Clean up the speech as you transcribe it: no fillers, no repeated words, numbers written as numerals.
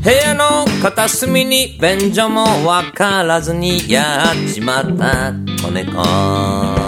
部屋の片隅に便所もわからずにやっちまった子猫。